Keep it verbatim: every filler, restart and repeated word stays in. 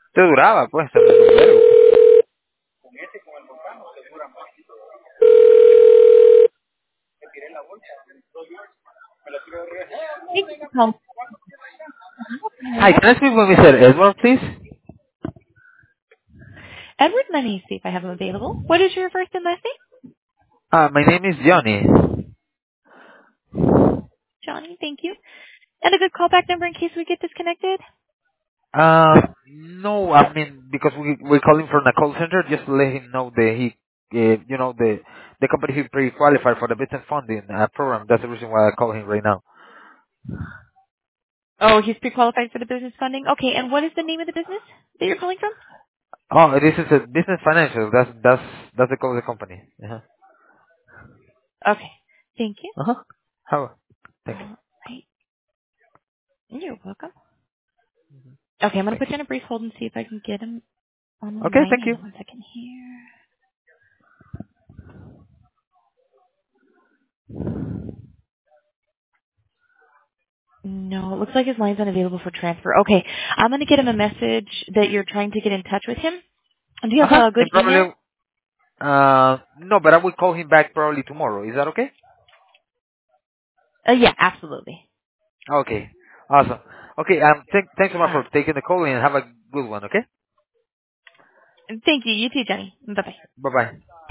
Te duraba, pues, también un vergo. Thank you for calling. Hi, can I speak with mister Edward, please? Edward, let me see if I have him available. What is your first and last name? Uh, my name is Johnny. Johnny, thank you. And a good callback number in case we get disconnected? Uh, no, I mean, because we, we're calling from the call center just to let him know that he, uh, you know, the, the company he pre-qualified for the business funding uh, program. That's the reason why I call him right now. Oh, he's pre-qualified for the business funding? Okay, and what is the name of the business that you're calling from? Oh, this is a business financial. That's, that's, that's the call of the company. Uh-huh. Okay, thank you. Uh-huh. How? Thank you. All right. You're welcome. Okay, I'm going to Thank put you on a brief hold and see if I can get him on the you. Okay, line. thank Hang you. on one second here. No, it looks like his line's unavailable for transfer. Okay, I'm going to get him a message that you're trying to get in touch with him. Do you have Uh-huh. a good And email? probably, uh, no, but I will call him back probably tomorrow. Is that okay? Uh, yeah, absolutely. Okay. Awesome. Okay, um, thank, thanks so much All for right. taking the call and have a good one, okay? Thank you. You too, Jenny. Bye-bye. Bye-bye.